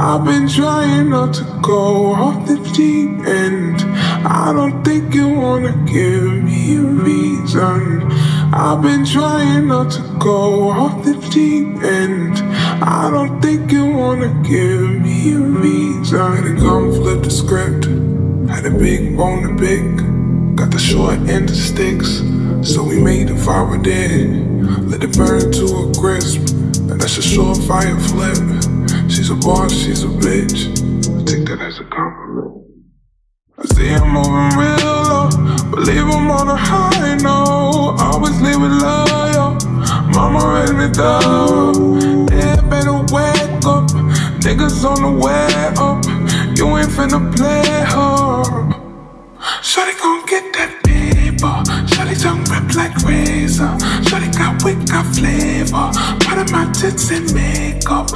I've been trying not to go off the deep end. I don't think you wanna give me a reason. I've been trying not to go off the deep end. I don't think you wanna give me a reason. Had to come flip the script. Had a big bone to pick. Got the short end of sticks, so we made the fire dead. Let it burn to a crisp. Now that's a surefire flip. She's a boss, she's a bitch. I take that as a compliment. I see I'm moving real low, believe I'm on a high note. Always leave it loyal. Mama raised me down. Yeah, better wake up. Niggas on the way up. You ain't finna play her. Shawty gon' get that paper. Shawty tongue rip like razor. Shawty got wit, got flavor. Part of my tits and makeup.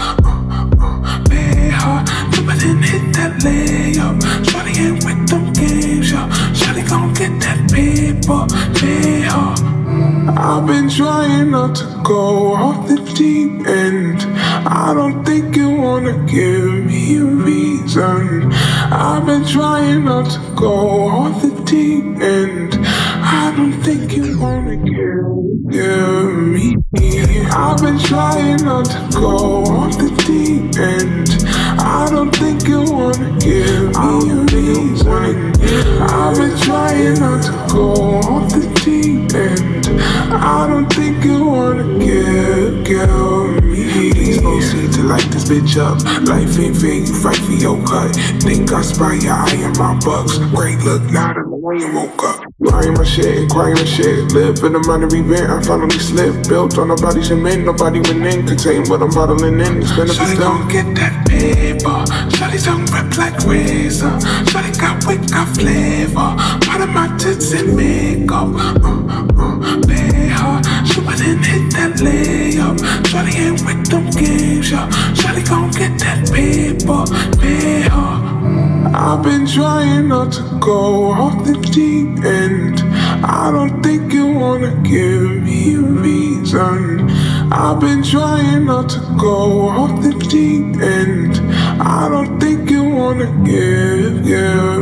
Pay her, but then hit that layup. Shawty ain't with them games, yo. Shawty gon' get that paper. Pay her. I've been trying not to go off the deep end. I don't think you wanna give me a reason. I've been trying not to go off the deep end. I don't think you wanna give me. I've been trying not to go off the deep end. I don't think you wanna give me a reason. I've been trying not to go off the deep end. I don't think you wanna give me. These folks need to light this bitch up. Life ain't fair, you fight for your cut. Think I spy your eye in my bucks. Great look, now the morning woke up. Crying my shit and crying my shit. Live in the minor event, I finally slipped. Built on nobody cement, nobody went in. Contain what I'm bottling in, it's been a Shawty gon' get that paper. Shawty tongue rip like razor. Shawty got wit, got flavor. Part of my tits and makeup. Pay her, she wouldn't hit that layup. Shawty ain't with them games, yo. Shawty gon' get that paper. Pay her. I've been trying not to go off the deep end. I don't think you wanna give me a reason. I've been trying not to go off the deep end. I don't think you wanna give